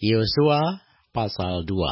Yosua pasal 2.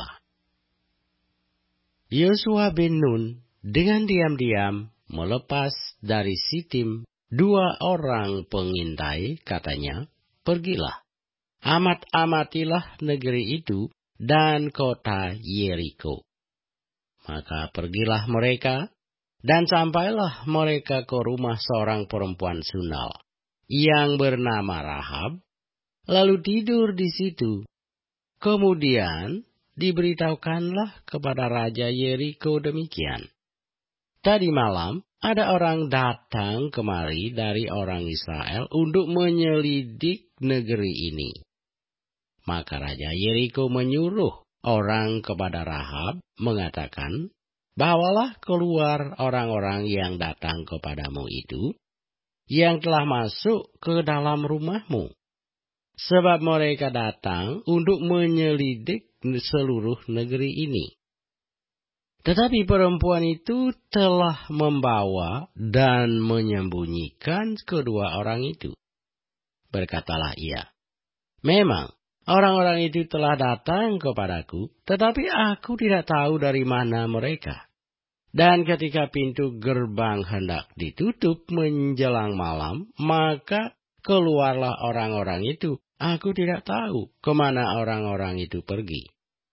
Yosua bin Nun dengan diam-diam melepas dari Sitim 2 orang pengintai, katanya, "Pergilah, amat-amatilah negeri itu dan kota Yeriko." Maka pergilah mereka, dan sampailah mereka ke rumah seorang perempuan Sunal yang bernama Rahab, lalu tidur di situ. Kemudian diberitahukanlah kepada Raja Yeriko demikian. Tadi malam ada orang datang kemari dari orang Israel untuk menyelidik negeri ini. Maka Raja Yeriko menyuruh orang kepada Rahab mengatakan, "Bawalah keluar orang-orang yang datang kepadamu itu, yang telah masuk ke dalam rumahmu. Sebab mereka datang untuk menyelidik seluruh negeri ini." Tetapi perempuan itu telah membawa dan menyembunyikan kedua orang itu. Berkatalah ia, "Memang orang-orang itu telah datang kepadaku, tetapi aku tidak tahu dari mana mereka. Dan ketika pintu gerbang hendak ditutup menjelang malam, maka keluarlah orang-orang itu. Aku tidak tahu kemana orang-orang itu pergi.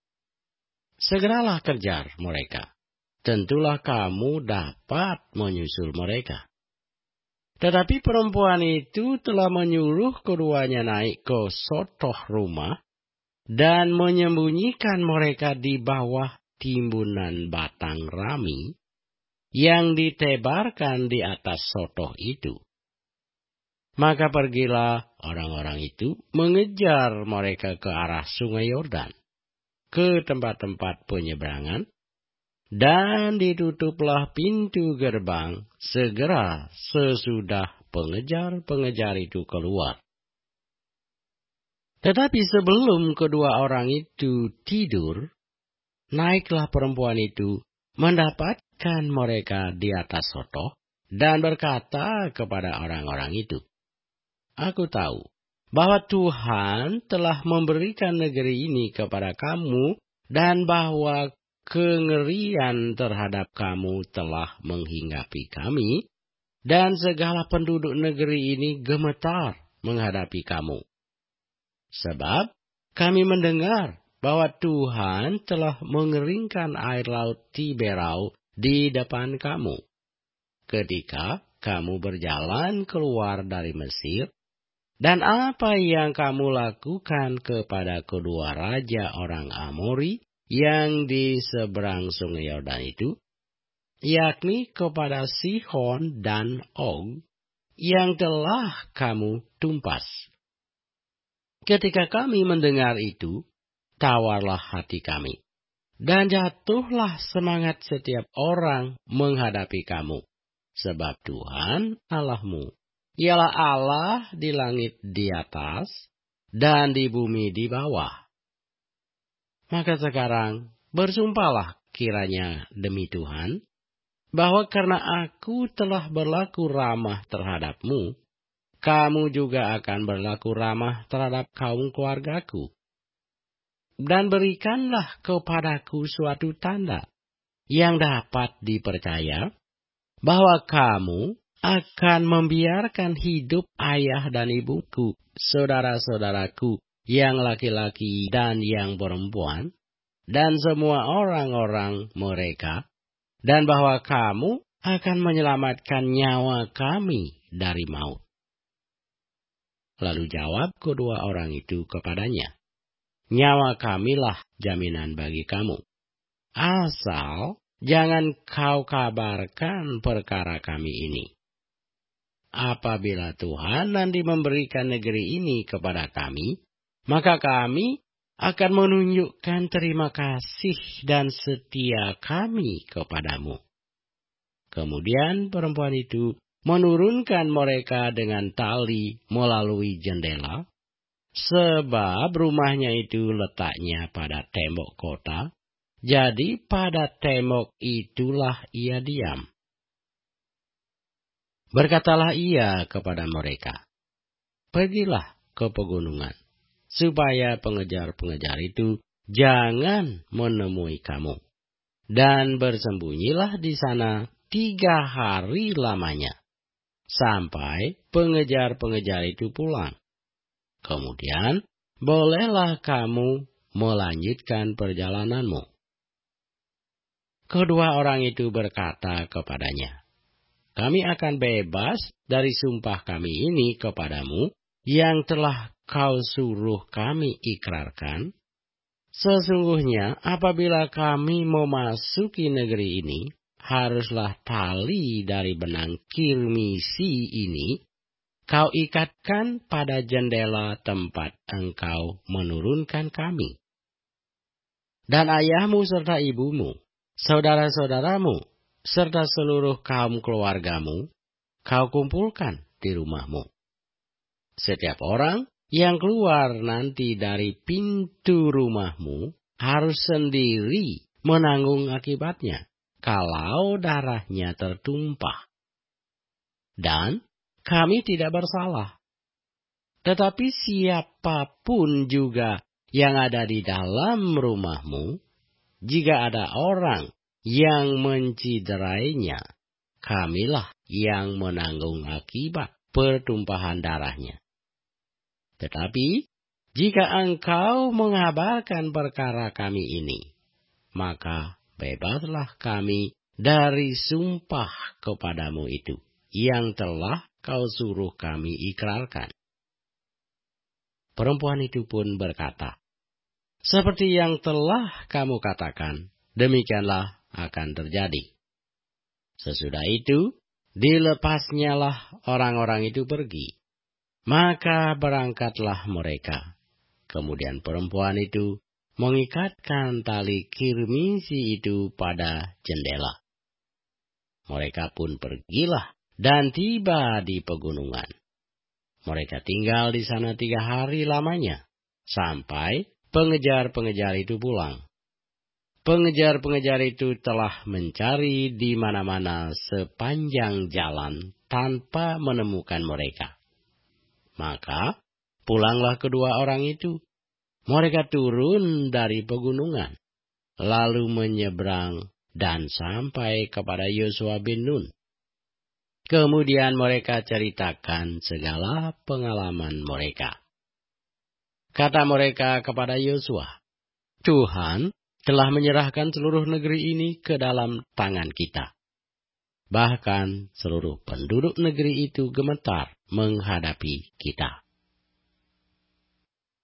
Segeralah kejar mereka. Tentulah kamu dapat menyusul mereka." Tetapi perempuan itu telah menyuruh keduanya naik ke sotoh rumah dan menyembunyikan mereka di bawah timbunan batang rami yang ditebarkan di atas sotoh itu. Maka pergilah orang-orang itu mengejar mereka ke arah sungai Yordan, ke tempat-tempat penyeberangan, dan ditutuplah pintu gerbang segera sesudah pengejar-pengejar itu keluar. Tetapi sebelum kedua orang itu tidur, naiklah perempuan itu mendapatkan mereka di atas sotoh dan berkata kepada orang-orang itu, "Aku tahu bahwa Tuhan telah memberikan negeri ini kepada kamu dan bahwa kengerian terhadap kamu telah menghinggapi kami, dan segala penduduk negeri ini gemetar menghadapi kamu. Sebab kami mendengar bahwa Tuhan telah mengeringkan air laut Tiberau di depan kamu, ketika kamu berjalan keluar dari Mesir, dan apa yang kamu lakukan kepada kedua raja orang Amori yang di seberang sungai Yordan itu, yakni kepada Sihon dan Og, yang telah kamu tumpas. Ketika kami mendengar itu, tawarlah hati kami, dan jatuhlah semangat setiap orang menghadapi kamu. Sebab Tuhan Allahmu ialah Allah di langit di atas dan di bumi di bawah. Maka sekarang bersumpahlah kiranya demi Tuhan, bahwa karena aku telah berlaku ramah terhadapmu, kamu juga akan berlaku ramah terhadap kaum keluargaku. Dan berikanlah kepadaku suatu tanda yang dapat dipercaya, bahwa kamu akan membiarkan hidup ayah dan ibuku, saudara-saudaraku yang laki-laki dan yang perempuan, dan semua orang-orang mereka, dan bahwa kamu akan menyelamatkan nyawa kami dari maut." Lalu jawab kedua orang itu kepadanya, "Nyawa kamilah jaminan bagi kamu. Asal jangan kau kabarkan perkara kami ini. Apabila Tuhan nanti memberikan negeri ini kepada kami, maka kami akan menunjukkan terima kasih dan setia kami kepadamu." Kemudian perempuan itu menurunkan mereka dengan tali melalui jendela, sebab rumahnya itu letaknya pada tembok kota, jadi pada tembok itulah ia diam. Berkatalah ia kepada mereka, "Pergilah ke pegunungan, supaya pengejar-pengejar itu jangan menemui kamu. Dan bersembunyilah di sana 3 hari lamanya, sampai pengejar-pengejar itu pulang. Kemudian, bolehlah kamu melanjutkan perjalananmu. Kedua orang itu berkata kepadanya, kami akan bebas dari sumpah kami ini kepadamu yang telah kau suruh kami ikrarkan. Sesungguhnya apabila kami memasuki negeri ini, haruslah tali dari benang kirmisi ini kau ikatkan pada jendela tempat engkau menurunkan kami. Dan ayahmu serta ibumu, saudara-saudaramu, serta seluruh kaum keluargamu, kau kumpulkan di rumahmu. Setiap orang yang keluar nanti dari pintu rumahmu harus sendiri menanggung akibatnya kalau darahnya tertumpah. Dan kami tidak bersalah. Tetapi siapapun juga yang ada di dalam rumahmu, jika ada orang yang menciderainya, kamilah yang menanggung akibat pertumpahan darahnya. Tetapi jika engkau mengabarkan perkara kami ini, maka bebaslah kami dari sumpah kepadamu itu, yang telah kau suruh kami ikrarkan. Perempuan itu pun berkata, seperti yang telah kamu katakan, demikianlah akan terjadi. Sesudah itu, dilepasnyalah orang-orang itu pergi. Maka berangkatlah mereka. Kemudian perempuan itu mengikatkan tali kirmisi itu pada jendela. Mereka pun pergilah dan tiba di pegunungan. Mereka tinggal di sana 3 hari lamanya, sampai pengejar-pengejar itu pulang. Pengejar-pengejar itu telah mencari di mana-mana sepanjang jalan tanpa menemukan mereka. Maka pulanglah kedua orang itu. Mereka turun dari pegunungan, lalu menyeberang dan sampai kepada Yosua bin Nun. Kemudian mereka ceritakan segala pengalaman mereka. Kata mereka kepada Yosua, Tuhan telah menyerahkan seluruh negeri ini ke dalam tangan kita. Bahkan seluruh penduduk negeri itu gemetar menghadapi kita.